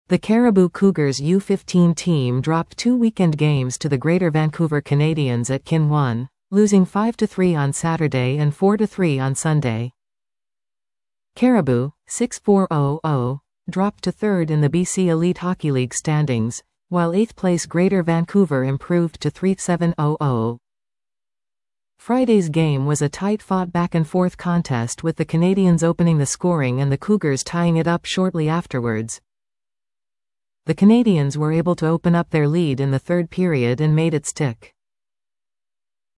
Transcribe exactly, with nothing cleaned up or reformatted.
The Cariboo Cougars U fifteen team dropped two weekend games to the Greater Vancouver Canadians at Kin one, losing five to three on Saturday and four to three on Sunday. Cariboo, six four hundred, dropped to third in the B C Elite Hockey League standings, while eighth place Greater Vancouver improved to three seven hundred. Friday's game was a tight-fought back-and-forth contest with the Canadians opening the scoring and the Cougars tying it up shortly afterwards. The Canadians were able to open up their lead in the third period and made it stick.